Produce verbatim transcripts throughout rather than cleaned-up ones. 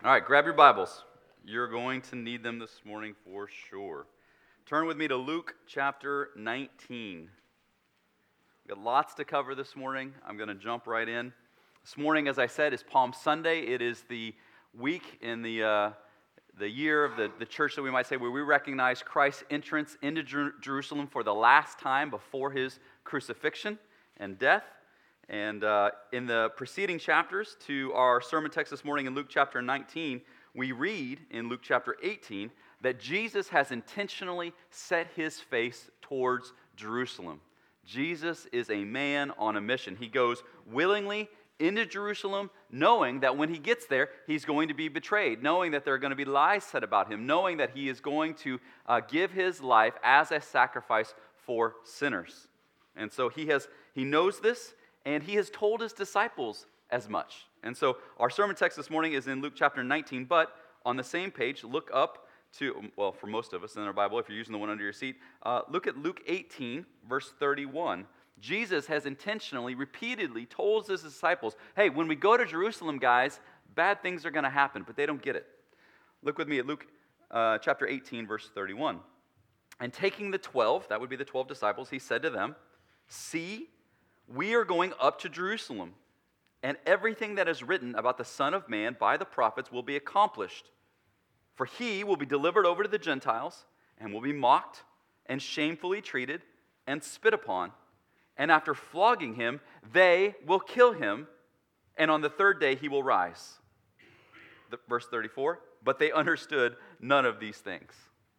All right, grab your Bibles. You're going to need them this morning for sure. Turn with me to Luke chapter nineteen. We've got lots to cover this morning. I'm going to jump right in. This morning, as I said, is Palm Sunday. It is the week in the uh, the year of the, the church that we might say where we recognize Christ's entrance into Jer- Jerusalem for the last time before his crucifixion and death. And uh, in the preceding chapters to our sermon text this morning in Luke chapter nineteen, we read in Luke chapter eighteen that Jesus has intentionally set his face towards Jerusalem. Jesus is a man on a mission. He goes willingly into Jerusalem, knowing that when he gets there, he's going to be betrayed, knowing that there are going to be lies said about him, knowing that he is going to uh, give his life as a sacrifice for sinners. And so he has he knows this, and he has told his disciples as much. And so our sermon text this morning is in Luke chapter nineteen, but on the same page, look up to, well, for most of us in our Bible, if you're using the one under your seat, uh, look at Luke eighteen, verse thirty-one. Jesus has intentionally, repeatedly told his disciples, hey, when we go to Jerusalem, guys, bad things are going to happen, but they don't get it. Look with me at Luke uh, chapter eighteen, verse thirty-one. And taking the twelve, that would be the twelve disciples, he said to them, see, we are going up to Jerusalem, and everything that is written about the Son of Man by the prophets will be accomplished. For he will be delivered over to the Gentiles, and will be mocked, and shamefully treated, and spit upon. And after flogging him, they will kill him, and on the third day he will rise. The, verse thirty-four, but they understood none of these things.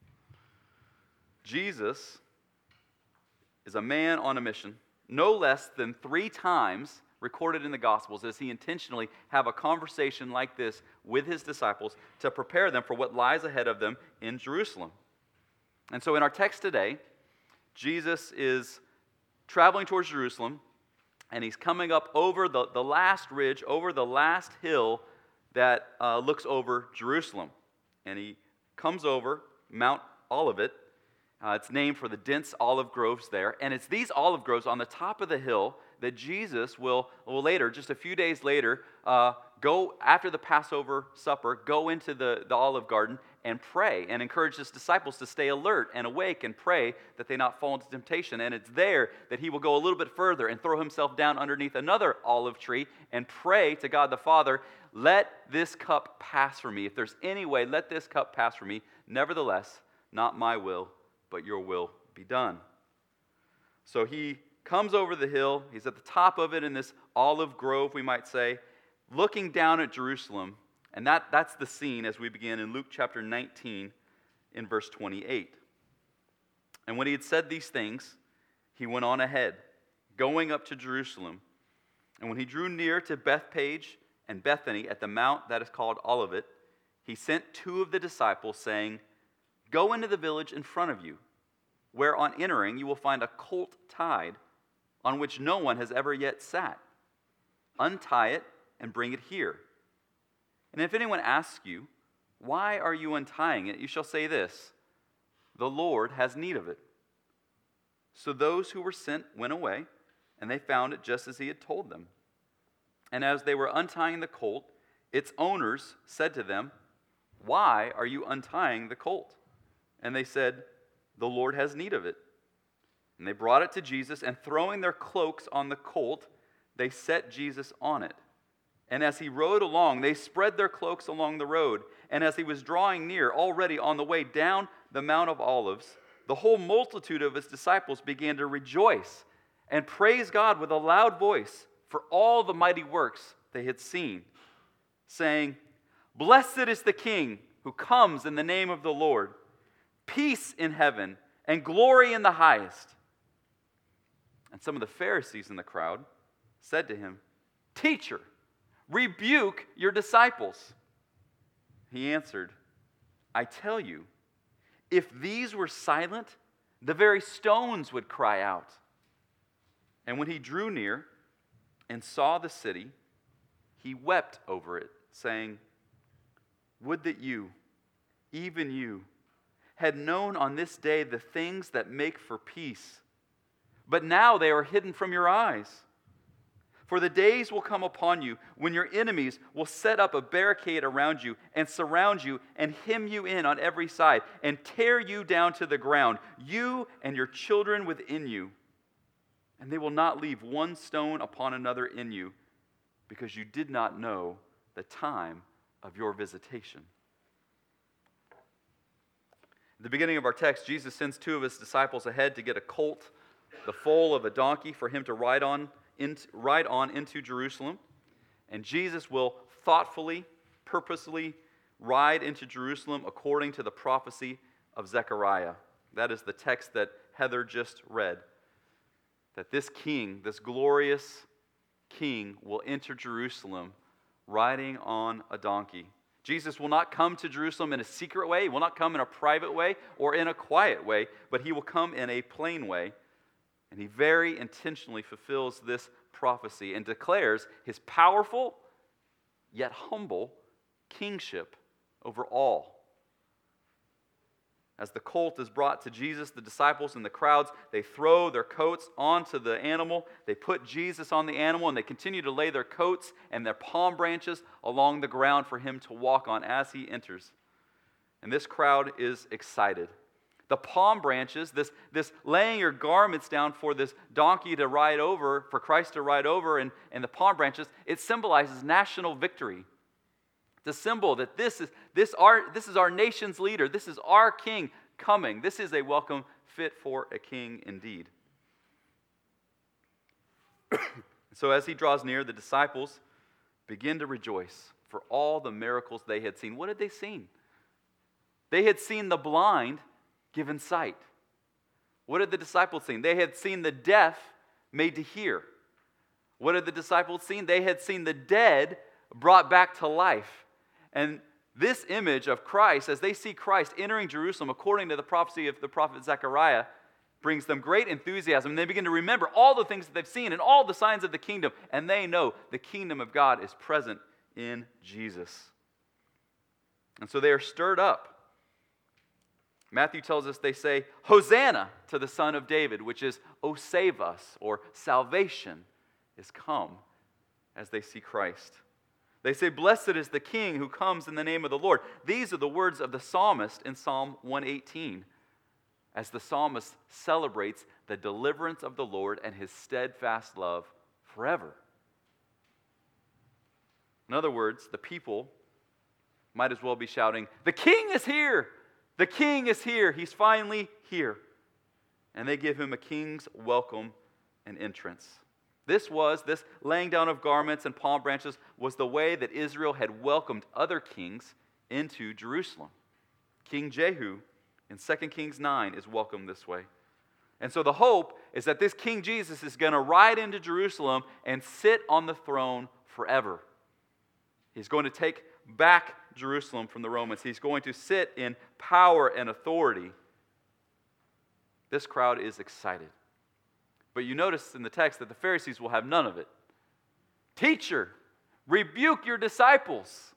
Jesus is a man on a mission. No less than three times recorded in the Gospels does he intentionally have a conversation like this with his disciples to prepare them for what lies ahead of them in Jerusalem. And so in our text today, Jesus is traveling towards Jerusalem, and he's coming up over the, the last ridge, over the last hill that uh, looks over Jerusalem. And he comes over Mount Olivet. Uh, it's named for the dense olive groves there. And it's these olive groves on the top of the hill that Jesus will, will later, just a few days later, uh, go after the Passover supper, go into the, the olive garden and pray and encourage his disciples to stay alert and awake and pray that they not fall into temptation. And it's there that he will go a little bit further and throw himself down underneath another olive tree and pray to God the Father, let this cup pass from me. If there's any way, let this cup pass from me. Nevertheless, not my will, but your will be done. So he comes over the hill. He's at the top of it in this olive grove, we might say, looking down at Jerusalem. And that, that's the scene as we begin in Luke chapter nineteen in verse twenty-eight. And when he had said these things, he went on ahead, going up to Jerusalem. And when he drew near to Bethphage and Bethany at the mount that is called Olivet, he sent two of the disciples, saying, go into the village in front of you, where on entering you will find a colt tied, on which no one has ever yet sat. Untie it and bring it here. And if anyone asks you, why are you untying it? You shall say this, the Lord has need of it. So those who were sent went away, and they found it just as he had told them. And as they were untying the colt, its owners said to them, why are you untying the colt? And they said, the Lord has need of it. And they brought it to Jesus, and throwing their cloaks on the colt, they set Jesus on it. And as he rode along, they spread their cloaks along the road. And as he was drawing near, already on the way down the Mount of Olives, the whole multitude of his disciples began to rejoice and praise God with a loud voice for all the mighty works they had seen, saying, blessed is the King who comes in the name of the Lord. Peace in heaven and glory in the highest. And some of the Pharisees in the crowd said to him, teacher, rebuke your disciples. He answered, I tell you, if these were silent, the very stones would cry out. And when he drew near and saw the city, he wept over it, saying, would that you, even you, had known on this day the things that make for peace, but now they are hidden from your eyes. For the days will come upon you when your enemies will set up a barricade around you and surround you and hem you in on every side and tear you down to the ground, you and your children within you. And they will not leave one stone upon another in you, because you did not know the time of your visitation. At the beginning of our text, Jesus sends two of his disciples ahead to get a colt, the foal of a donkey, for him to ride on Into, ride on into Jerusalem, and Jesus will thoughtfully, purposely ride into Jerusalem according to the prophecy of Zechariah. That is the text that Heather just read. That this king, this glorious king, will enter Jerusalem riding on a donkey. Jesus will not come to Jerusalem in a secret way. He will not come in a private way or in a quiet way, but he will come in a plain way. And he very intentionally fulfills this prophecy and declares his powerful yet humble kingship over all. As the colt is brought to Jesus, the disciples and the crowds, they throw their coats onto the animal. They put Jesus on the animal, and they continue to lay their coats and their palm branches along the ground for him to walk on as he enters. And this crowd is excited. The palm branches, this, this laying your garments down for this donkey to ride over, for Christ to ride over, and, and the palm branches, it symbolizes national victory. It's a symbol that this is, this, our, this is our nation's leader. This is our king coming. This is a welcome fit for a king indeed. So as he draws near, the disciples begin to rejoice for all the miracles they had seen. What had they seen? They had seen the blind given sight. What had the disciples seen? They had seen the deaf made to hear. What had the disciples seen? They had seen the dead brought back to life. And this image of Christ, as they see Christ entering Jerusalem according to the prophecy of the prophet Zechariah, brings them great enthusiasm. And they begin to remember all the things that they've seen and all the signs of the kingdom. And they know the kingdom of God is present in Jesus. And so they are stirred up. Matthew tells us they say, Hosanna to the Son of David, which is, O save us, or salvation is come, as they see Christ. They say, blessed is the King who comes in the name of the Lord. These are the words of the psalmist in Psalm one eighteen, as the psalmist celebrates the deliverance of the Lord and his steadfast love forever. In other words, the people might as well be shouting, the King is here! The King is here. He's finally here. And they give him a king's welcome and entrance. This was, this laying down of garments and palm branches was the way that Israel had welcomed other kings into Jerusalem. King Jehu in Second Kings nine is welcomed this way. And so the hope is that this King Jesus is going to ride into Jerusalem and sit on the throne forever. He's going to take back Jerusalem from the Romans. He's going to sit in power and authority. This crowd is excited. But you notice in the text that the Pharisees will have none of it. Teacher, rebuke your disciples.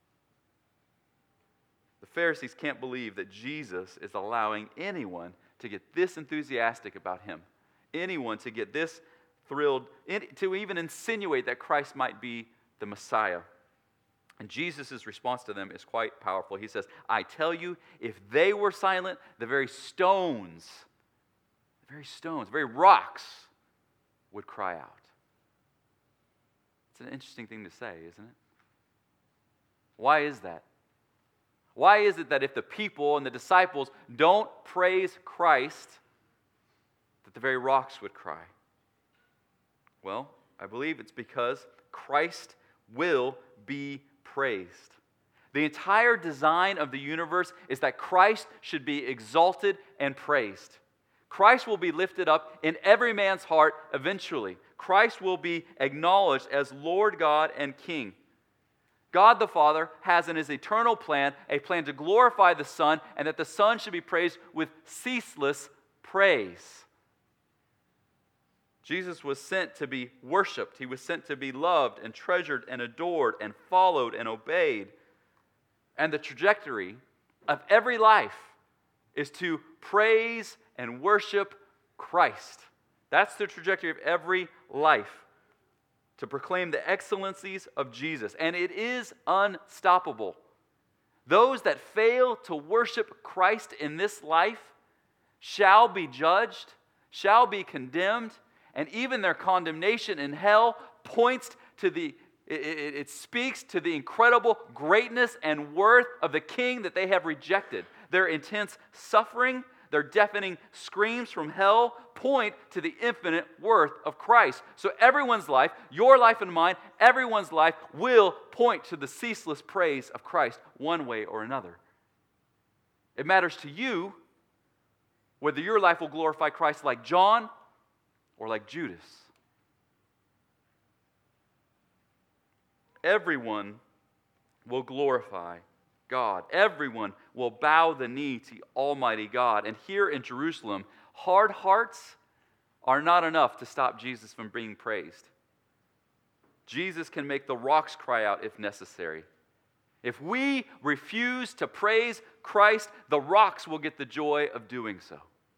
The Pharisees can't believe that Jesus is allowing anyone to get this enthusiastic about him. Anyone to get this thrilled, to even insinuate that Christ might be the Messiah. And Jesus' response to them is quite powerful. He says, I tell you, if they were silent, the very stones, the very stones, the very rocks would cry out. It's an interesting thing to say, isn't it? Why is that? Why is it that if the people and the disciples don't praise Christ, that the very rocks would cry? Well, I believe it's because Christ will be praised. The entire design of the universe is that Christ should be exalted and praised. Christ will be lifted up in every man's heart eventually. Christ will be acknowledged as Lord God and King. God the Father has in his eternal plan a plan to glorify the Son, and that the Son should be praised with ceaseless praise. Jesus was sent to be worshiped. He was sent to be loved and treasured and adored and followed and obeyed. And the trajectory of every life is to praise and worship Christ. That's the trajectory of every life. to proclaim the excellencies of Jesus, and it is unstoppable. Those that fail to worship Christ in this life shall be judged, shall be condemned, and even their condemnation in hell points to the, it, it, it speaks to the incredible greatness and worth of the King that they have rejected. Their intense suffering, their deafening screams from hell point to the infinite worth of Christ. So everyone's life, your life and mine, everyone's life will point to the ceaseless praise of Christ one way or another. It matters to you whether your life will glorify Christ like John or like Judas. Everyone will glorify God. Everyone will bow the knee to Almighty God. And here in Jerusalem, hard hearts are not enough to stop Jesus from being praised. Jesus can make the rocks cry out if necessary. If we refuse to praise Christ, the rocks will get the joy of doing so.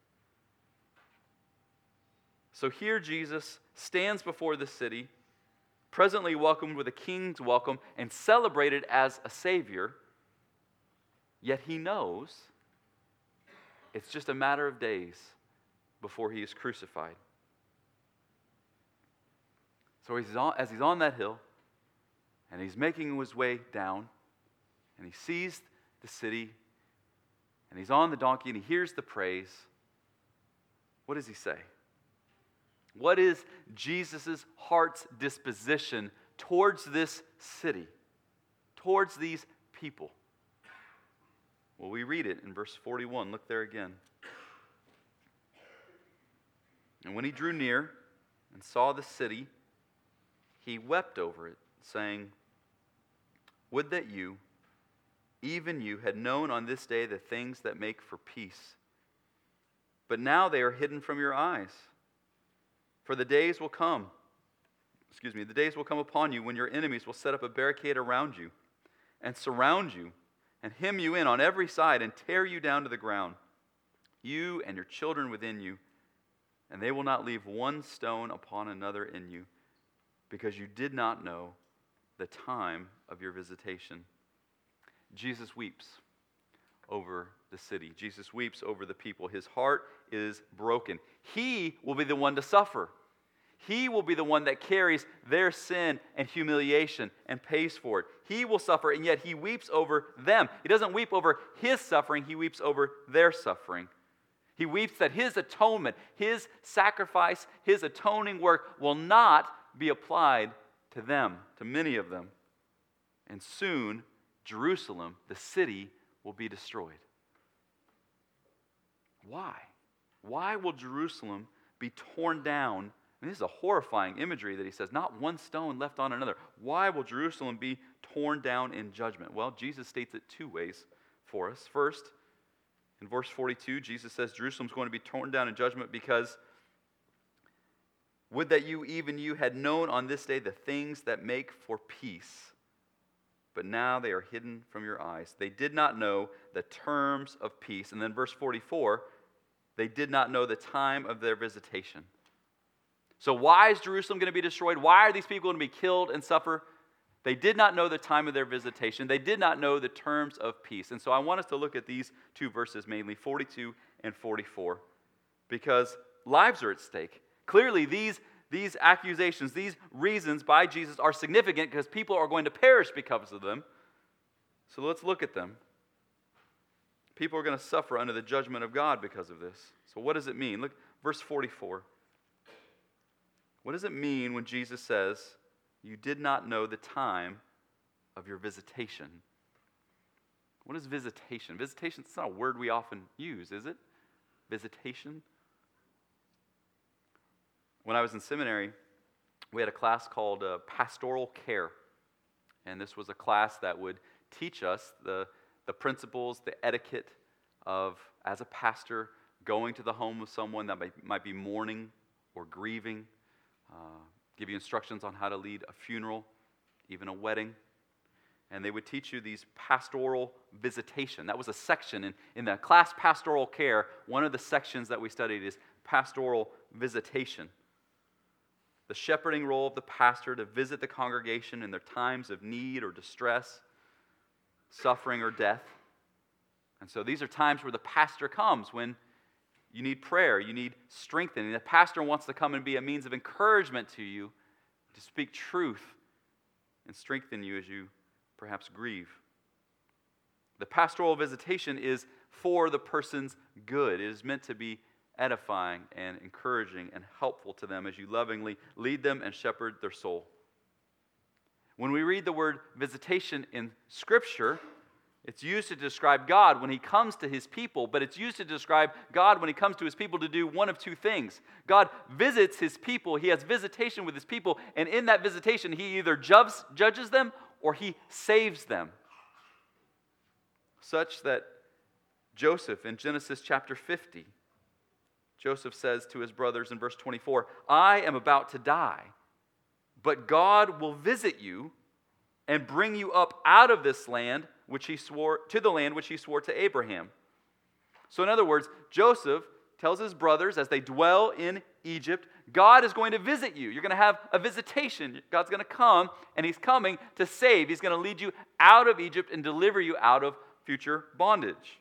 So here Jesus stands before the city, presently welcomed with a king's welcome and celebrated as a Savior. Yet he knows it's just a matter of days before he is crucified. So he's on, as he's on that hill, and he's making his way down, and he sees the city, and he's on the donkey, and he hears the praise. What does he say? What is Jesus' heart's disposition towards this city, towards these people? Well, we read it in verse forty-one. Look there again. And when he drew near and saw the city, he wept over it, saying, "Would that you, even you, had known on this day the things that make for peace. But now they are hidden from your eyes. For the days will come, excuse me, the days will come upon you when your enemies will set up a barricade around you and surround you and hem you in on every side and tear you down to the ground, you and your children within you, and they will not leave one stone upon another in you, because you did not know the time of your visitation." Jesus weeps over the city. Jesus weeps over the people. His heart is broken. He will be the one to suffer. He will be the one that carries their sin and humiliation and pays for it. He will suffer, and yet he weeps over them. He doesn't weep over his suffering. He weeps over their suffering. He weeps that his atonement, his sacrifice, his atoning work will not be applied to them, to many of them. And soon, Jerusalem, the city, will be destroyed. Why? Why will Jerusalem be torn down? And this is a horrifying imagery that he says, not one stone left on another. Why will Jerusalem be torn down in judgment? Well, Jesus states it two ways for us. First, in verse forty-two, Jesus says Jerusalem's going to be torn down in judgment because would that you, even you, had known on this day the things that make for peace, but now they are hidden from your eyes. They did not know the terms of peace. And then verse forty-four, they did not know the time of their visitation. So why is Jerusalem going to be destroyed? Why are these people going to be killed and suffer? They did not know the time of their visitation. They did not know the terms of peace. And so I want us to look at these two verses mainly, forty-two and forty-four, because lives are at stake. Clearly, these, these accusations, these reasons by Jesus are significant because people are going to perish because of them. So let's look at them. People are going to suffer under the judgment of God because of this. So what does it mean? Look, verse forty-four. What does it mean when Jesus says, "You did not know the time of your visitation"? What is visitation? Visitation, it's not a word we often use, is it? Visitation? When I was in seminary, we had a class called uh, Pastoral Care. And this was a class that would teach us the, the principles, the etiquette of, as a pastor, going to the home of someone that might, might be mourning or grieving. Uh, give you instructions on how to lead a funeral, even a wedding. And they would teach you these pastoral visitation. That was a section in, in the class Pastoral Care. One of the sections that we studied is pastoral visitation. the shepherding role of the pastor to visit the congregation in their times of need or distress, suffering or death. And so these are times where the pastor comes when you need prayer, you need strengthening. The pastor wants to come and be a means of encouragement to you, to speak truth and strengthen you as you perhaps grieve. The pastoral visitation is for the person's good. It is meant to be edifying and encouraging and helpful to them as you lovingly lead them and shepherd their soul. When we read the word visitation in Scripture, it's used to describe God when He comes to His people, but it's used to describe God when He comes to His people to do one of two things. God visits His people, He has visitation with His people, and in that visitation He either judges, judges them or He saves them. Such that Joseph in Genesis chapter fifty, Joseph says to his brothers in verse twenty-four, I am about to die, but God will visit you and bring you up out of this land which he swore to the land which he swore to Abraham. So in other words, Joseph tells his brothers as they dwell in Egypt, God is going to visit you. You're going to have a visitation. God's going to come, and He's coming to save. He's going to lead you out of Egypt and deliver you out of future bondage.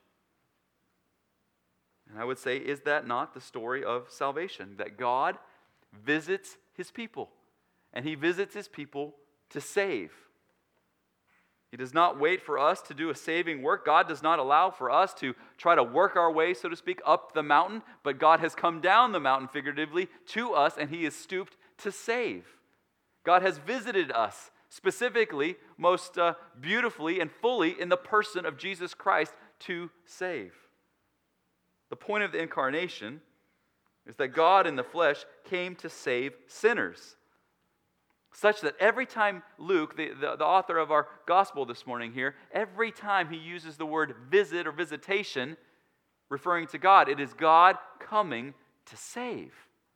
And I would say, is that not the story of salvation? That God visits His people, and He visits His people to save. He does not wait for us to do a saving work. God does not allow for us to try to work our way, so to speak, up the mountain, but God has come down the mountain figuratively to us, and He is stooped to save. God has visited us specifically, most uh, beautifully and fully in the person of Jesus Christ to save. The point of the incarnation is that God in the flesh came to save sinners. Such that every time Luke, the, the, the author of our gospel this morning here, every time he uses the word visit or visitation, referring to God, it is God coming to save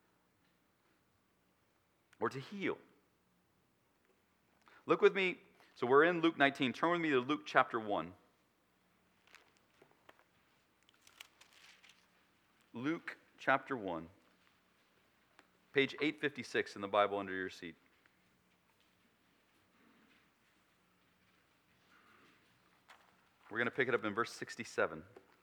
or to heal. Look with me, so we're in Luke nineteen. Turn with me to Luke chapter one. Luke chapter one, page eight fifty-six in the Bible under your seat. We're going to pick it up in verse sixty-seven.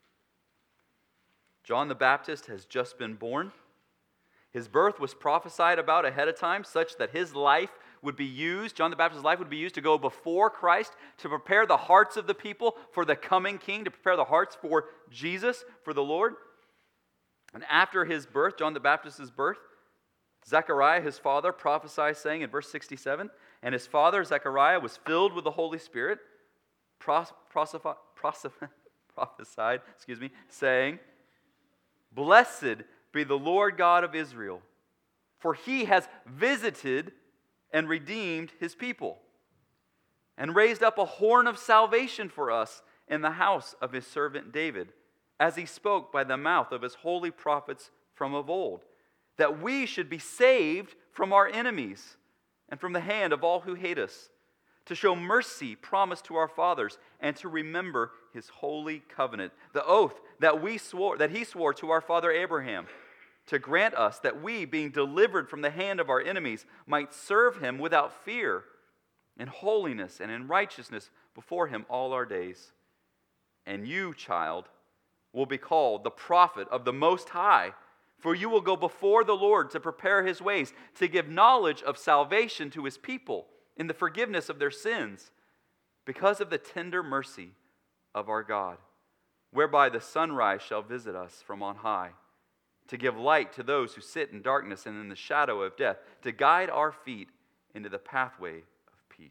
John the Baptist has just been born. His birth was prophesied about ahead of time, such that his life would be used, John the Baptist's life would be used to go before Christ, to prepare the hearts of the people for the coming King, to prepare the hearts for Jesus, for the Lord. And after his birth, John the Baptist's birth, Zechariah, his father, prophesied, saying in verse sixty-seven, and his father, Zechariah, was filled with the Holy Spirit, pros- prosoph- prosoph- prophesied, excuse me, saying, Blessed be the Lord God of Israel, for He has visited and redeemed His people, and raised up a horn of salvation for us in the house of His servant David, as He spoke by the mouth of His holy prophets from of old, that we should be saved from our enemies and from the hand of all who hate us, to show mercy promised to our fathers, and to remember His holy covenant, the oath that we swore, that He swore to our father Abraham, to grant us that we, being delivered from the hand of our enemies, might serve Him without fear, in holiness and in righteousness before Him all our days. And you, child, will be called the prophet of the Most High, for you will go before the Lord to prepare His ways, to give knowledge of salvation to His people in the forgiveness of their sins, because of the tender mercy of our God, whereby the sunrise shall visit us from on high, to give light to those who sit in darkness and in the shadow of death, to guide our feet into the pathway of peace.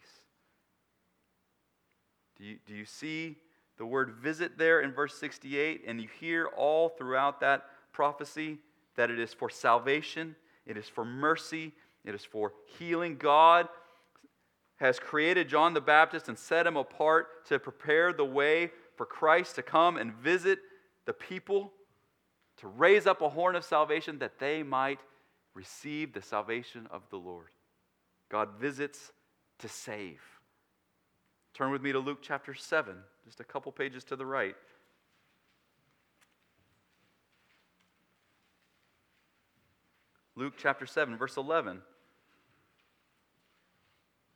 Do you, do you see the word visit there in verse sixty-eight? And you hear all throughout that prophecy that it is for salvation, it is for mercy, it is for healing. God has created John the Baptist and set him apart to prepare the way for Christ to come and visit the people, to raise up a horn of salvation that they might receive the salvation of the Lord. God visits to save. Turn with me to Luke chapter seven, just a couple pages to the right. Luke chapter seven, verse eleven.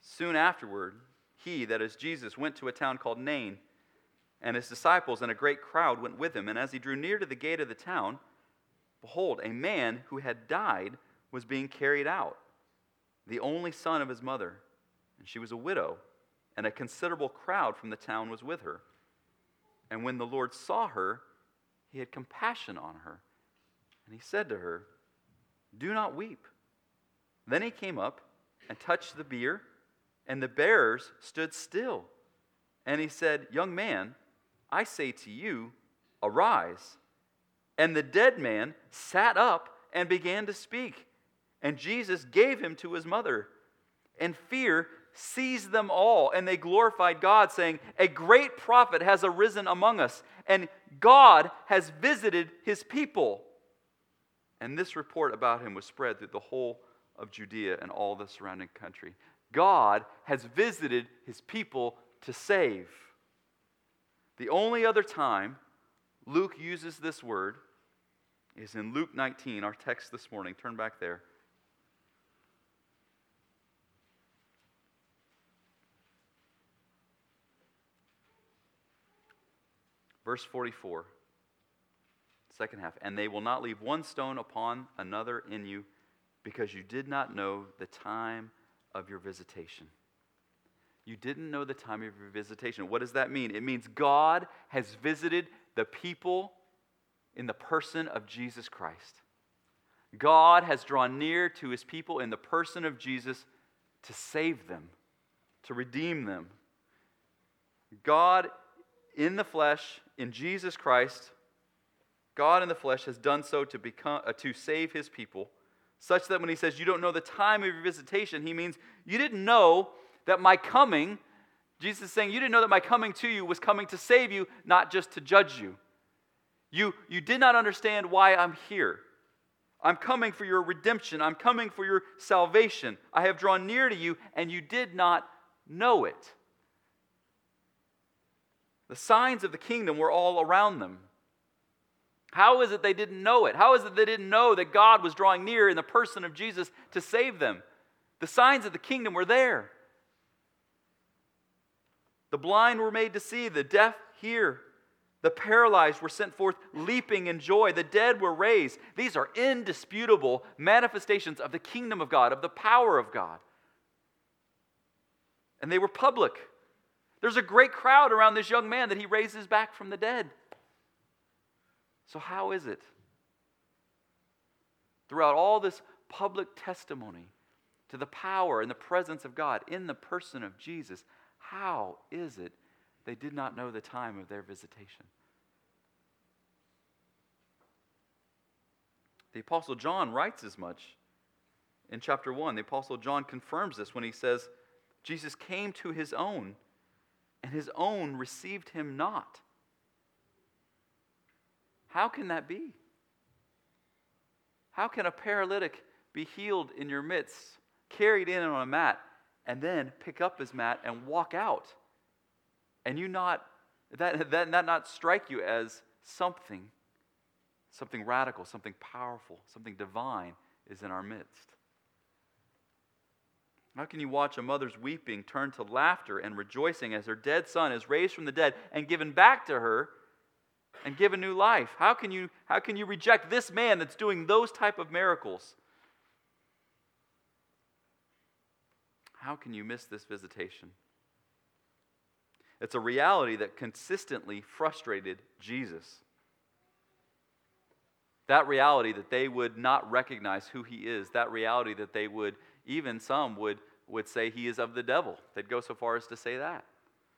Soon afterward, he, that is Jesus, went to a town called Nain, and his disciples and a great crowd went with him. And as he drew near to the gate of the town, behold, a man who had died was being carried out, the only son of his mother. And she was a widow, and a considerable crowd from the town was with her. And when the Lord saw her, he had compassion on her. And he said to her, "Do not weep." Then he came up and touched the bier, and the bearers stood still. And he said, "Young man, I say to you, arise." And the dead man sat up and began to speak. And Jesus gave him to his mother. And fear seized them all, and they glorified God, saying, "A great prophet has arisen among us, and God has visited his people." And this report about him was spread through the whole of Judea and all the surrounding country. God has visited his people to save. The only other time Luke uses this word is in Luke nineteen, our text this morning. Turn back there. Verse forty-four, second half. And they will not leave one stone upon another in you, because you did not know the time of your visitation. You didn't know the time of your visitation. What does that mean? It means God has visited the people in the person of Jesus Christ. God has drawn near to his people in the person of Jesus to save them, to redeem them. God in the flesh, in Jesus Christ, God in the flesh has done so to become uh, to save his people, such that when he says you don't know the time of your visitation, he means you didn't know that my coming, Jesus is saying you didn't know that my coming to you was coming to save you, not just to judge you. You, you did not understand why I'm here. I'm coming for your redemption. I'm coming for your salvation. I have drawn near to you, and you did not know it. The signs of the kingdom were all around them. How is it they didn't know it? How is it they didn't know that God was drawing near in the person of Jesus to save them? The signs of the kingdom were there. The blind were made to see, the deaf hear. The paralyzed were sent forth leaping in joy. The dead were raised. These are indisputable manifestations of the kingdom of God, of the power of God. And they were public. There's a great crowd around this young man that he raises back from the dead. So how is it? Throughout all this public testimony to the power and the presence of God in the person of Jesus, how is it they did not know the time of their visitation? The Apostle John writes as much in chapter one. The Apostle John confirms this when he says, Jesus came to his own, and his own received him not. How can that be? How can a paralytic be healed in your midst, carried in on a mat, and then pick up his mat and walk out? And you not, that, that, that not strike you as something, something radical, something powerful, something divine is in our midst? How can you watch a mother's weeping turn to laughter and rejoicing as her dead son is raised from the dead and given back to her and given new life? How can you, how can you reject this man that's doing those type of miracles? How can you miss this visitation? It's a reality that consistently frustrated Jesus. That reality that they would not recognize who he is, that reality that they would, even some would, would say he is of the devil. They'd go so far as to say that.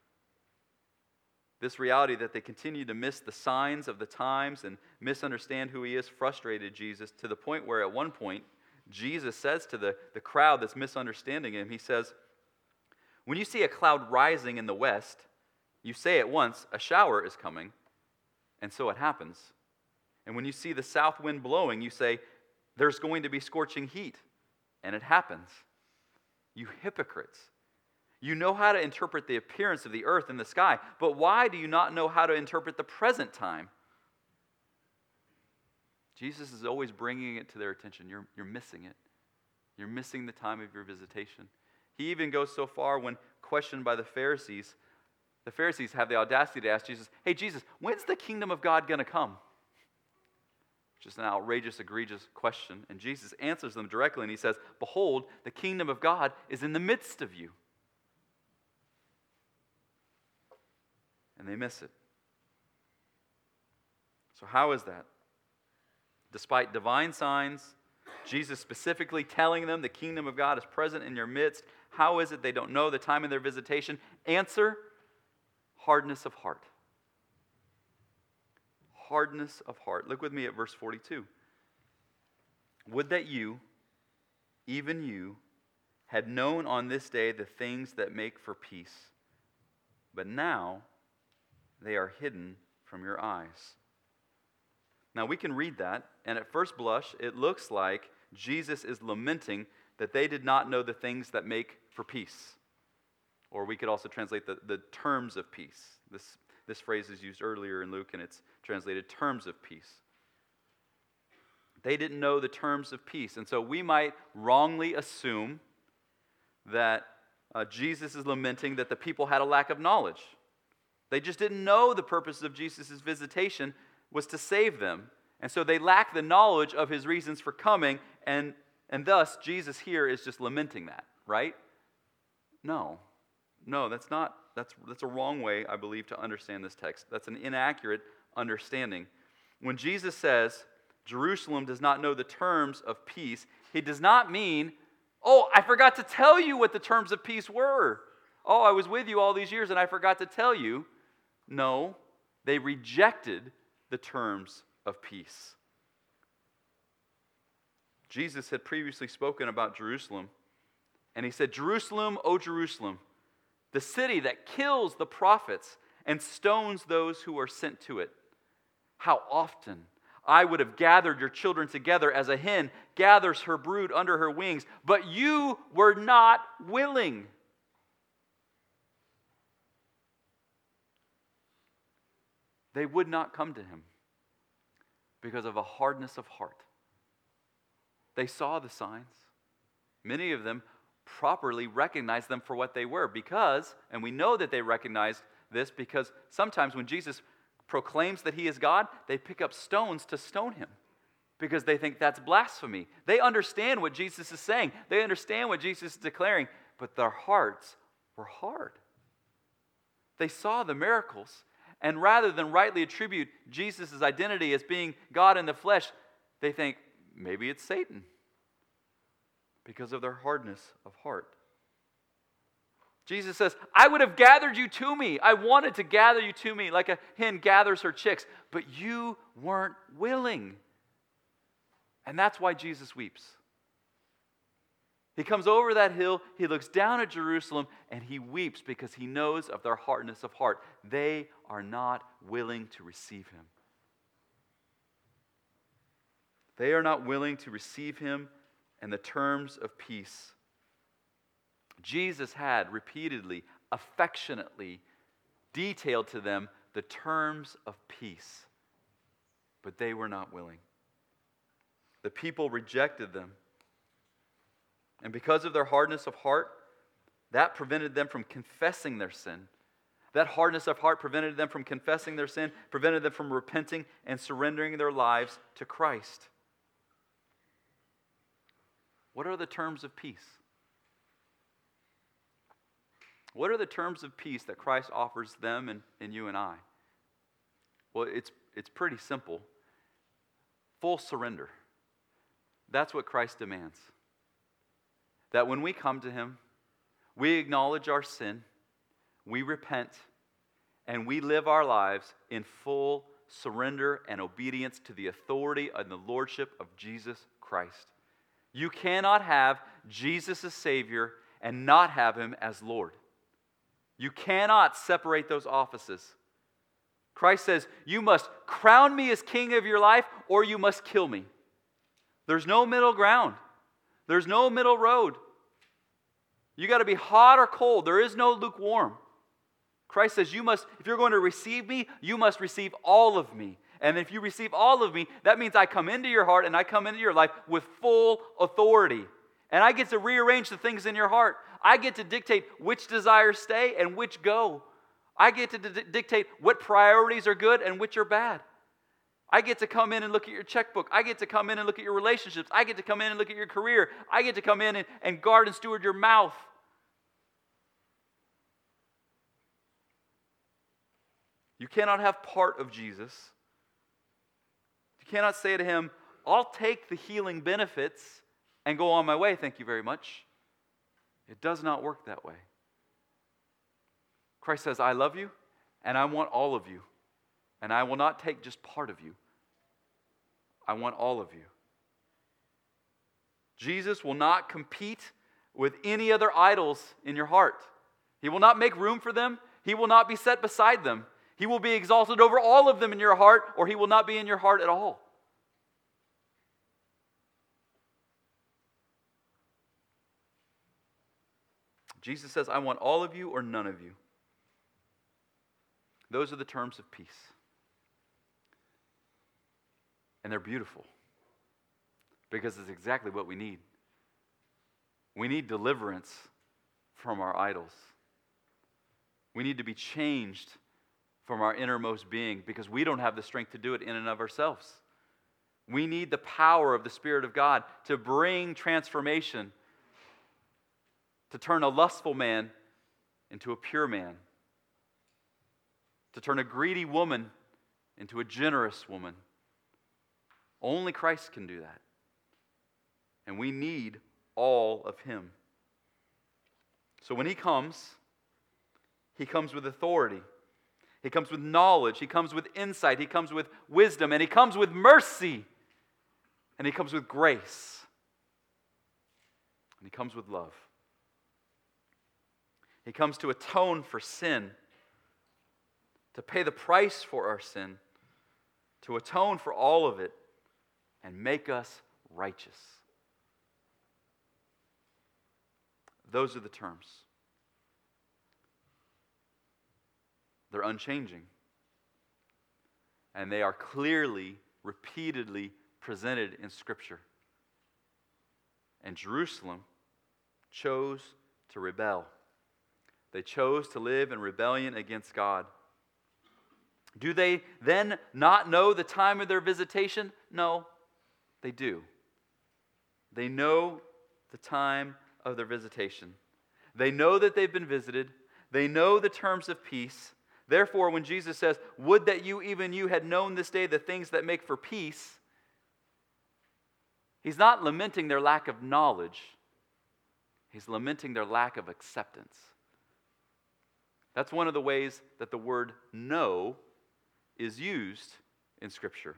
This reality that they continue to miss the signs of the times and misunderstand who he is frustrated Jesus to the point where at one point, Jesus says to the, the crowd that's misunderstanding him, he says, when you see a cloud rising in the west, you say at once, a shower is coming, and so it happens. And when you see the south wind blowing, you say, there's going to be scorching heat, and it happens. You hypocrites. You know how to interpret the appearance of the earth and the sky, but why do you not know how to interpret the present time? Jesus is always bringing it to their attention. You're, you're missing it. You're missing the time of your visitation. He even goes so far when questioned by the Pharisees. The Pharisees have the audacity to ask Jesus, hey, Jesus, when's the kingdom of God going to come? Which is an outrageous, egregious question. And Jesus answers them directly, and he says, behold, the kingdom of God is in the midst of you. And they miss it. So how is that? Despite divine signs, Jesus specifically telling them the kingdom of God is present in your midst, how is it they don't know the time of their visitation? Answer, hardness of heart. Hardness of heart. Look with me at verse forty-two. Would that you, even you, had known on this day the things that make for peace, but now they are hidden from your eyes. Now we can read that, and at first blush, it looks like Jesus is lamenting that they did not know the things that make for peace. Or we could also translate the, the terms of peace. This, this phrase is used earlier in Luke, and it's translated terms of peace. They didn't know the terms of peace, and so we might wrongly assume that uh, Jesus is lamenting that the people had a lack of knowledge. They just didn't know the purpose of Jesus' visitation was to save them. And so they lack the knowledge of his reasons for coming, and, and thus Jesus here is just lamenting that, right? No. No, that's not, that's, that's a wrong way, I believe, to understand this text. That's an inaccurate understanding. When Jesus says, Jerusalem does not know the terms of peace, he does not mean, oh, I forgot to tell you what the terms of peace were. Oh, I was with you all these years and I forgot to tell you. No, they rejected the terms of peace. Jesus had previously spoken about Jerusalem, and he said, Jerusalem, O Jerusalem, the city that kills the prophets and stones those who are sent to it. How often I would have gathered your children together as a hen gathers her brood under her wings, but you were not willing. They would not come to him because of a hardness of heart. They saw the signs. Many of them properly recognized them for what they were because, and we know that they recognized this because sometimes when Jesus proclaims that he is God, they pick up stones to stone him because they think that's blasphemy. They understand what Jesus is saying. They understand what Jesus is declaring, but their hearts were hard. They saw the miracles, and rather than rightly attribute Jesus' identity as being God in the flesh, they think, maybe it's Satan because of their hardness of heart. Jesus says, I would have gathered you to me. I wanted to gather you to me like a hen gathers her chicks, but you weren't willing. And that's why Jesus weeps. He comes over that hill, he looks down at Jerusalem, and he weeps because he knows of their hardness of heart. They are not willing to receive him. They are not willing to receive him and the terms of peace. Jesus had repeatedly, affectionately detailed to them the terms of peace, but they were not willing. The people rejected them. And because of their hardness of heart, that prevented them from confessing their sin. That hardness of heart prevented them from confessing their sin, prevented them from repenting and surrendering their lives to Christ. What are the terms of peace? What are the terms of peace that Christ offers them and, and you and I? Well, it's, it's pretty simple. Full surrender. That's what Christ demands. That when we come to him, we acknowledge our sin, we repent, and we live our lives in full surrender and obedience to the authority and the lordship of Jesus Christ. You cannot have Jesus as Savior and not have him as Lord. You cannot separate those offices. Christ says, you must crown me as king of your life or you must kill me. There's no middle ground. There's no middle road. You got to be hot or cold. There is no lukewarm. Christ says, you must, if you're going to receive me, you must receive all of me. And if you receive all of me, that means I come into your heart and I come into your life with full authority. And I get to rearrange the things in your heart. I get to dictate which desires stay and which go. I get to d- dictate what priorities are good and which are bad. I get to come in and look at your checkbook. I get to come in and look at your relationships. I get to come in and look at your career. I get to come in and, and guard and steward your mouth. You cannot have part of Jesus. You cannot say to him, I'll take the healing benefits and go on my way, thank you very much. It does not work that way. Christ says, I love you, and I want all of you. And I will not take just part of you. I want all of you. Jesus will not compete with any other idols in your heart. He will not make room for them. He will not be set beside them. He will be exalted over all of them in your heart, or he will not be in your heart at all. Jesus says, I want all of you or none of you. Those are the terms of peace. And they're beautiful because it's exactly what we need. We need deliverance from our idols. We need to be changed from our innermost being because we don't have the strength to do it in and of ourselves. We need the power of the Spirit of God to bring transformation, to turn a lustful man into a pure man, to turn a greedy woman into a generous woman. Only Christ can do that. And we need all of him. So when he comes, he comes with authority. He comes with knowledge. He comes with insight. He comes with wisdom. And he comes with mercy. And he comes with grace. And he comes with love. He comes to atone for sin, to pay the price for our sin, to atone for all of it, and make us righteous. Those are the terms. They're unchanging. And they are clearly, repeatedly presented in Scripture. And Jerusalem chose to rebel. They chose to live in rebellion against God. Do they then not know the time of their visitation? No, they do. They know the time of their visitation. They know that they've been visited. They know the terms of peace. Therefore, when Jesus says, would that you, even you, had known this day the things that make for peace, he's not lamenting their lack of knowledge. He's lamenting their lack of acceptance. That's one of the ways that the word know is used in Scripture.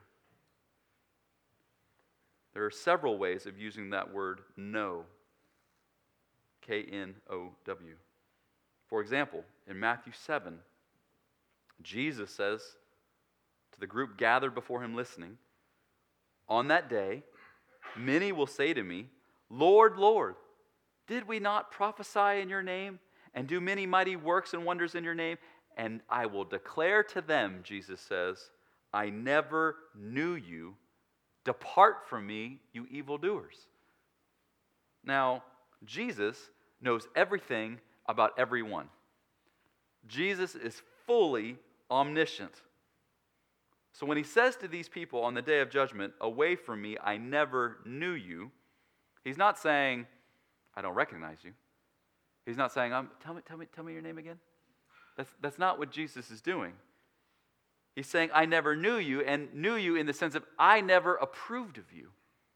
There are several ways of using that word know. K N O W. For example, in Matthew seven, Jesus says to the group gathered before him listening, on that day, many will say to me, Lord, Lord, did we not prophesy in your name and do many mighty works and wonders in your name? And I will declare to them, Jesus says, I never knew you. Depart from me, you evildoers. Now, Jesus knows everything about everyone. Jesus is fully omniscient. So when he says to these people on the day of judgment, away from me, I never knew you, he's not saying, I don't recognize you. He's not saying, um, tell me, tell me, tell me your name again. That's, that's not what Jesus is doing. He's saying, I never knew you, and knew you in the sense of, I never approved of you.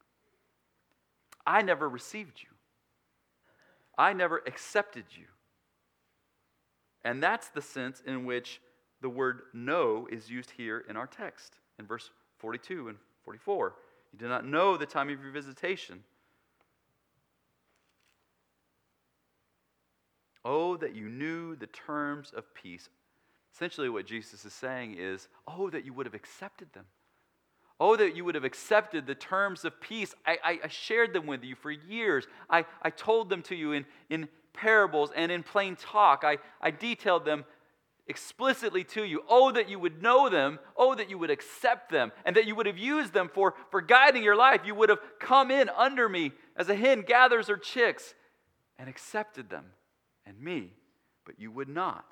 I never received you. I never accepted you. And that's the sense in which the word know is used here in our text, in verse forty-two and forty-four. You do not know the time of your visitation. Oh, that you knew the terms of peace. Essentially what Jesus is saying is, oh, that you would have accepted them. Oh, that you would have accepted the terms of peace. I, I, I shared them with you for years. I, I told them to you in, in parables and in plain talk. I, I detailed them explicitly to you. Oh, that you would know them. Oh, that you would accept them. And that you would have used them for, for guiding your life. You would have come in under me as a hen gathers her chicks, and accepted them, and me, but you would not.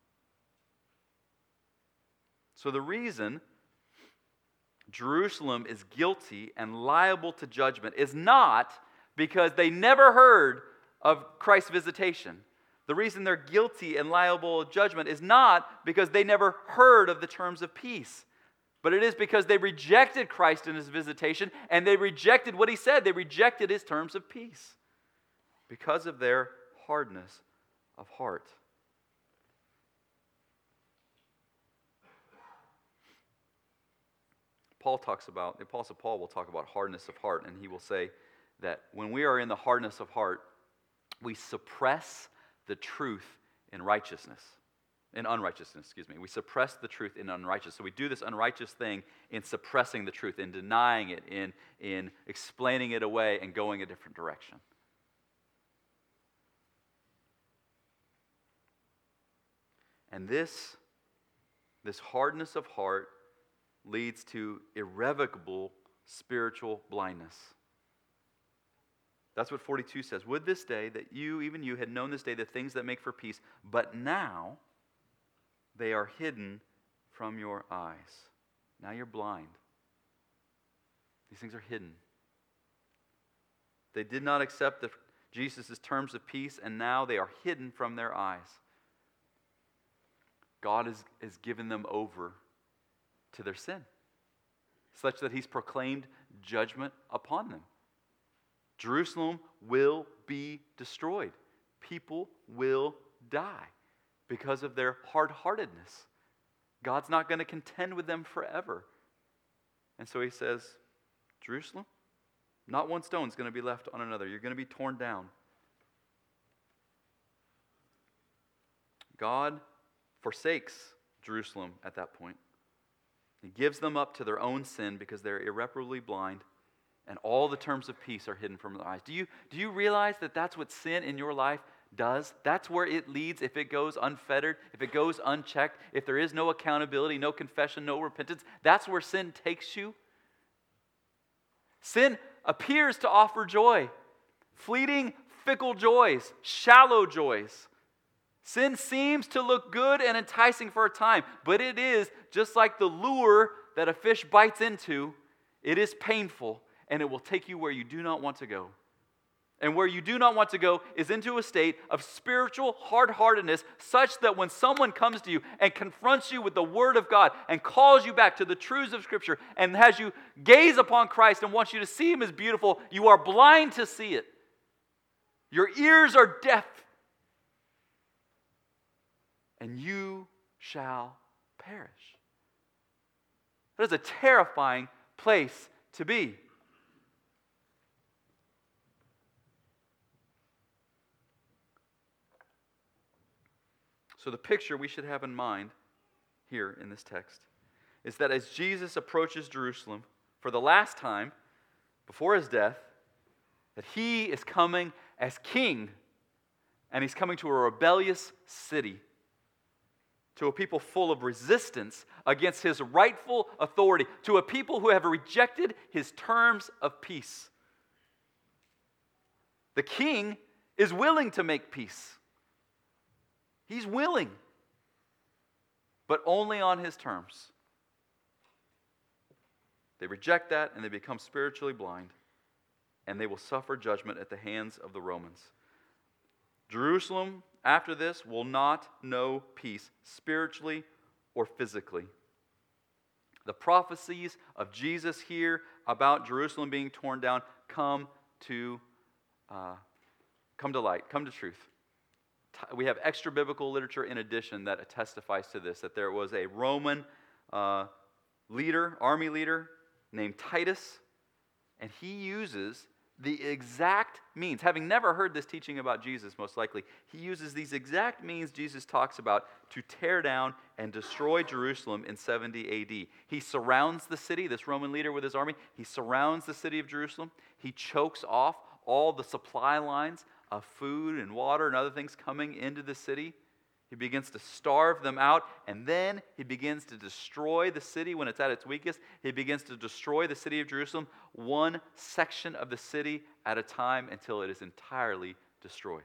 So the reason Jerusalem is guilty and liable to judgment is not because they never heard of Christ's visitation. The reason they're guilty and liable to judgment is not because they never heard of the terms of peace, but it is because they rejected Christ in his visitation, and they rejected what he said. They rejected his terms of peace because of their hardness of heart. Paul talks about, the Apostle Paul will talk about hardness of heart, and he will say that when we are in the hardness of heart, we suppress the truth in righteousness, in unrighteousness, excuse me. We suppress the truth in unrighteousness. So we do this unrighteous thing in suppressing the truth, in denying it, in, in explaining it away and going a different direction. And this, this hardness of heart leads to irrevocable spiritual blindness. That's what forty-two says. Would this day that you, even you, had known this day the things that make for peace, but now they are hidden from your eyes. Now you're blind. These things are hidden. They did not accept the, Jesus' terms of peace, and now they are hidden from their eyes. God has, has given them over to their sin, such that he's proclaimed judgment upon them. Jerusalem will be destroyed. People will die because of their hard-heartedness. God's not going to contend with them forever. And so he says, Jerusalem, not one stone is going to be left on another. You're going to be torn down. God forsakes Jerusalem at that point. He gives them up to their own sin because they're irreparably blind, and all the terms of peace are hidden from their eyes. Do you, do you realize that that's what sin in your life does? That's where it leads if it goes unfettered, if it goes unchecked, if there is no accountability, no confession, no repentance. That's where sin takes you. Sin appears to offer joy, fleeting, fickle joys, shallow joys. Sin seems to look good and enticing for a time, but it is just like the lure that a fish bites into. It is painful, and it will take you where you do not want to go. And where you do not want to go is into a state of spiritual hard-heartedness, such that when someone comes to you and confronts you with the Word of God and calls you back to the truths of Scripture and has you gaze upon Christ and wants you to see Him as beautiful, you are blind to see it. Your ears are deaf. And you shall perish. That is a terrifying place to be. So the picture we should have in mind here in this text is that as Jesus approaches Jerusalem for the last time before his death, that he is coming as king, and he's coming to a rebellious city, to a people full of resistance against his rightful authority, to a people who have rejected his terms of peace. The king is willing to make peace. He's willing, but only on his terms. They reject that and they become spiritually blind, and they will suffer judgment at the hands of the Romans. Jerusalem, after this, will not know peace spiritually or physically. The prophecies of Jesus here about Jerusalem being torn down come to uh, come to light, come to truth. We have extra biblical literature in addition that testifies to this, that there was a Roman uh, leader, army leader named Titus, and he uses the exact means, having never heard this teaching about Jesus most likely, he uses these exact means Jesus talks about to tear down and destroy Jerusalem in seventy A D. He surrounds the city, this Roman leader with his army, he surrounds the city of Jerusalem, he chokes off all the supply lines of food and water and other things coming into the city. He begins to starve them out, and then he begins to destroy the city when it's at its weakest. He begins to destroy the city of Jerusalem, one section of the city at a time, until it is entirely destroyed.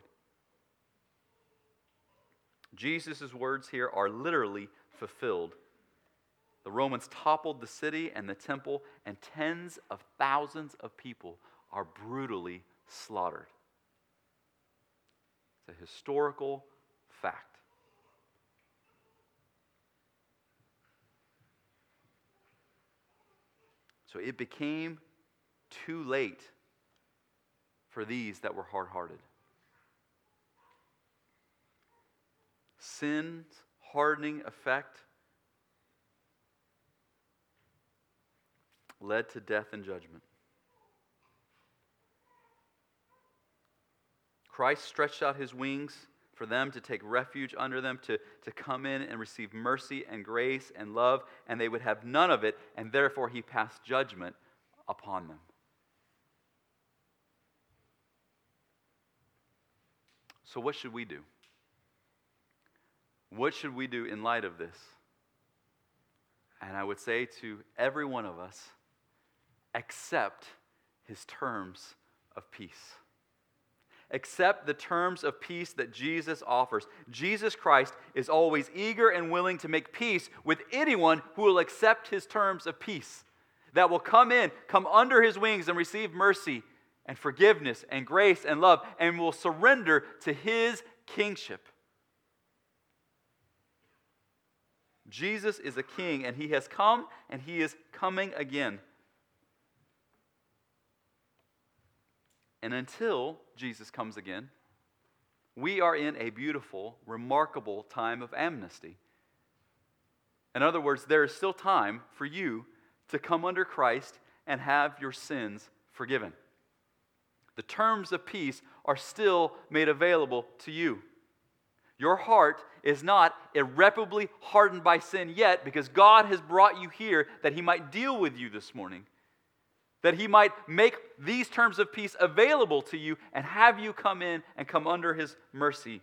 Jesus' words here are literally fulfilled. The Romans toppled the city and the temple, and tens of thousands of people are brutally slaughtered. It's a historical fact. So it became too late for these that were hard-hearted. Sin's hardening effect led to death and judgment. Christ stretched out his wings for them to take refuge under them, to, to come in and receive mercy and grace and love, and they would have none of it, and therefore he passed judgment upon them. So what should we do? What should we do in light of this? And I would say to every one of us, accept his terms of peace. Accept the terms of peace that Jesus offers. Jesus Christ is always eager and willing to make peace with anyone who will accept his terms of peace, that will come in, come under his wings and receive mercy and forgiveness and grace and love, and will surrender to his kingship. Jesus is a king, and he has come and he is coming again. And until Jesus comes again, we are in a beautiful, remarkable time of amnesty. In other words, there is still time for you to come under Christ and have your sins forgiven. The terms of peace are still made available to you. Your heart is not irreparably hardened by sin yet, because God has brought you here that he might deal with you this morning. That he might make these terms of peace available to you and have you come in and come under his mercy.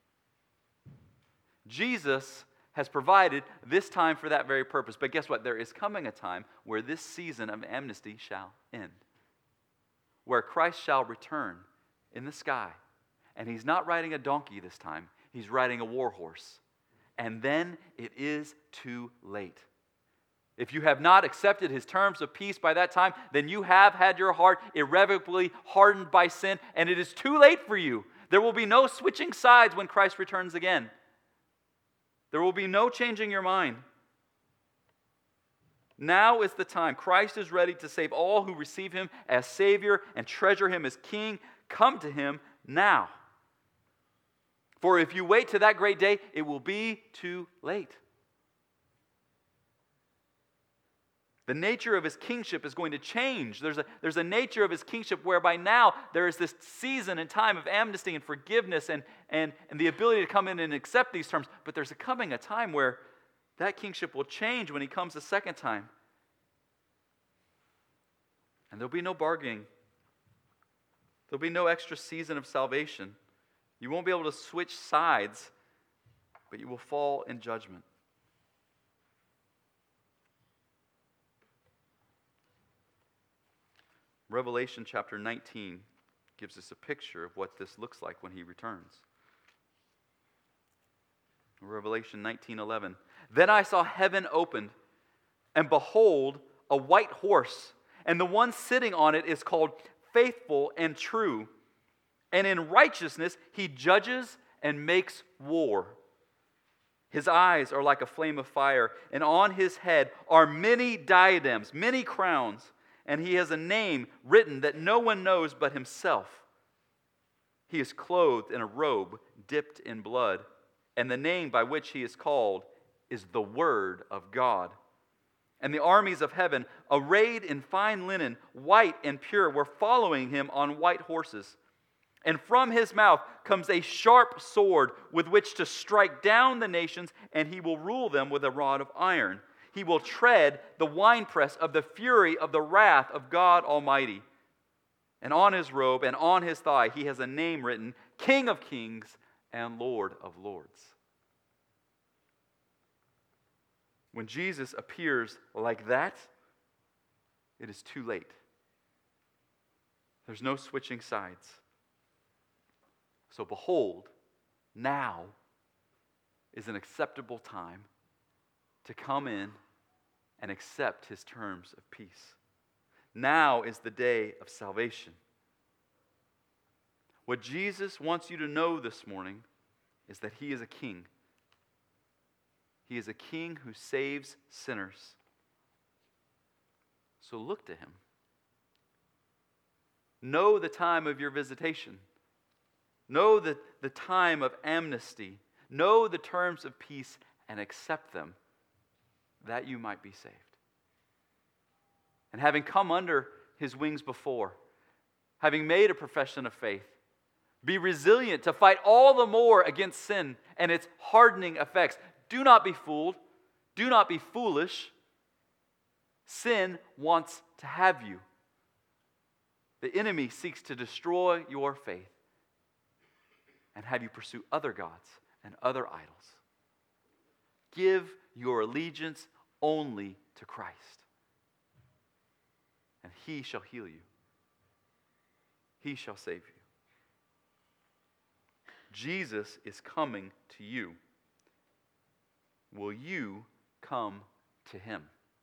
Jesus has provided this time for that very purpose. But guess what? There is coming a time where this season of amnesty shall end. Where Christ shall return in the sky. And he's not riding a donkey this time. He's riding a war horse. And then it is too late. If you have not accepted his terms of peace by that time, then you have had your heart irrevocably hardened by sin, and it is too late for you. There will be no switching sides when Christ returns again. There will be no changing your mind. Now is the time. Christ is ready to save all who receive him as Savior and treasure him as King. Come to him now. For if you wait to that great day, it will be too late. The nature of his kingship is going to change. There's a, there's a nature of his kingship whereby now there is this season and time of amnesty and forgiveness and, and, and the ability to come in and accept these terms. But there's a coming a time where that kingship will change when he comes a second time. And there'll be no bargaining. There'll be no extra season of salvation. You won't be able to switch sides, but you will fall in judgment. Revelation chapter nineteen gives us a picture of what this looks like when he returns. Revelation nineteen eleven. Then I saw heaven opened, and behold, a white horse, and the one sitting on it is called Faithful and True, and in righteousness he judges and makes war. His eyes are like a flame of fire, and on his head are many diadems, many crowns. And he has a name written that no one knows but himself. He is clothed in a robe dipped in blood, and the name by which he is called is the Word of God. And the armies of heaven, arrayed in fine linen, white and pure, were following him on white horses. And from his mouth comes a sharp sword with which to strike down the nations, and he will rule them with a rod of iron. He will tread the winepress of the fury of the wrath of God Almighty. And on his robe and on his thigh he has a name written, King of Kings and Lord of Lords. When Jesus appears like that, it is too late. There's no switching sides. So behold, now is an acceptable time to come in and accept his terms of peace. Now is the day of salvation. What Jesus wants you to know this morning is that he is a king. He is a king who saves sinners. So look to him. Know the time of your visitation. Know the, the time of amnesty. Know the terms of peace and accept them, that you might be saved. And having come under his wings before, having made a profession of faith, be resilient to fight all the more against sin and its hardening effects. Do not be fooled. Do not be foolish. Sin wants to have you. The enemy seeks to destroy your faith and have you pursue other gods and other idols. Give your allegiance only to Christ, and he shall heal you. He shall save you. Jesus is coming to you. Will you come to him?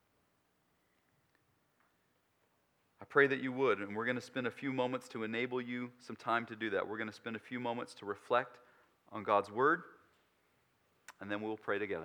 I pray that you would, and we're going to spend a few moments to enable you some time to do that. We're going to spend a few moments to reflect on God's word, and then we'll pray together.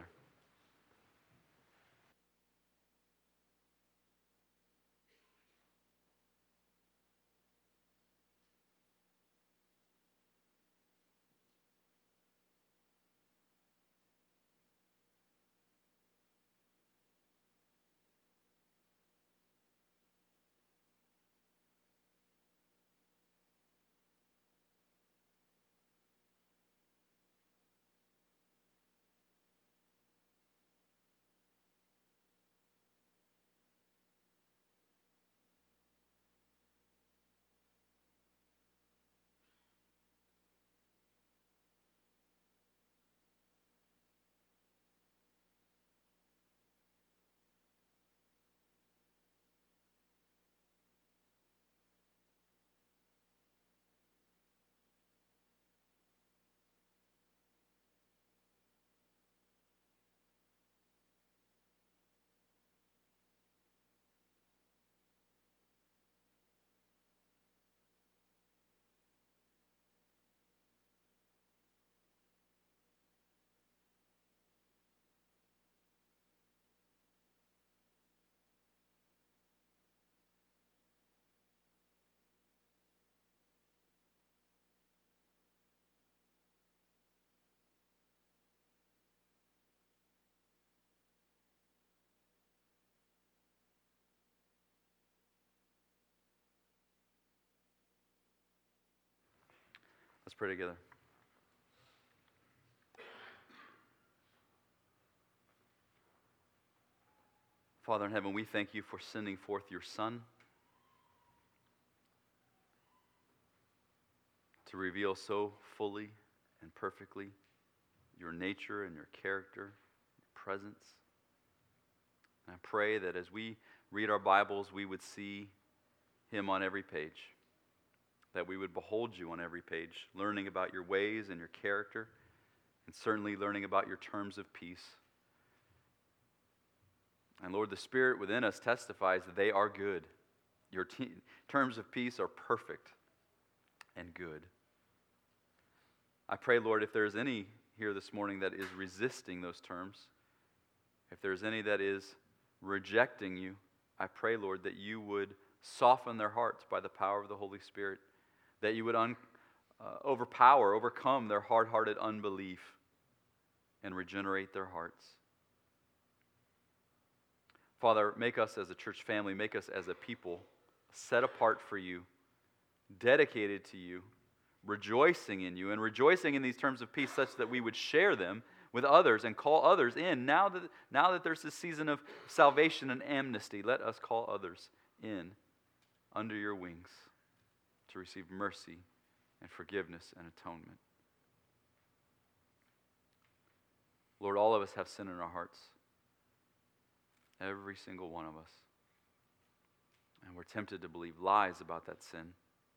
Let's pray together. Father in heaven, we thank you for sending forth your Son to reveal so fully and perfectly your nature and your character, your presence. And I pray that as we read our Bibles, we would see him on every page, that we would behold you on every page, learning about your ways and your character, and certainly learning about your terms of peace. And Lord, the Spirit within us testifies that they are good. Your te- terms of peace are perfect and good. I pray, Lord, if there's any here this morning that is resisting those terms, if there's any that is rejecting you, I pray, Lord, that you would soften their hearts by the power of the Holy Spirit, that you would un, uh, overpower, overcome their hard-hearted unbelief and regenerate their hearts. Father, make us as a church family, make us as a people set apart for you, dedicated to you, rejoicing in you, and rejoicing in these terms of peace such that we would share them with others and call others in. Now that, now that there's this season of salvation and amnesty, let us call others in under your wings to receive mercy and forgiveness and atonement. Lord, all of us have sin in our hearts. Every single one of us. And we're tempted to believe lies about that sin,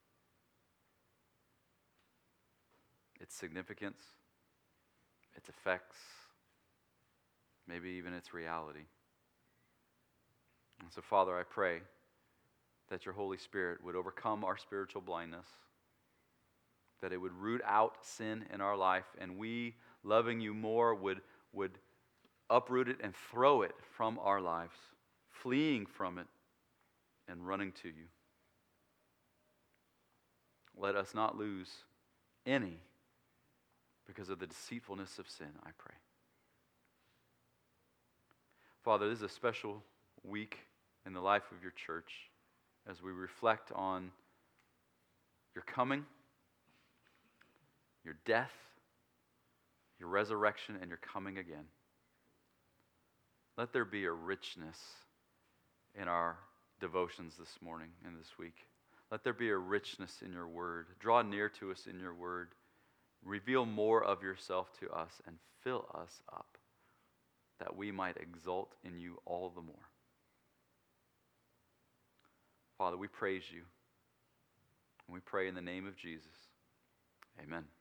its significance, its effects, maybe even its reality. And so, Father, I pray that your Holy Spirit would overcome our spiritual blindness, that it would root out sin in our life, and we, loving you more, would, would uproot it and throw it from our lives, fleeing from it and running to you. Let us not lose any because of the deceitfulness of sin, I pray. Father, this is a special week in the life of your church as we reflect on your coming, your death, your resurrection, and your coming again. Let there be a richness in our devotions this morning and this week. Let there be a richness in your word. Draw near to us in your word. Reveal more of yourself to us and fill us up that we might exult in you all the more. Father, we praise you, and we pray in the name of Jesus. Amen.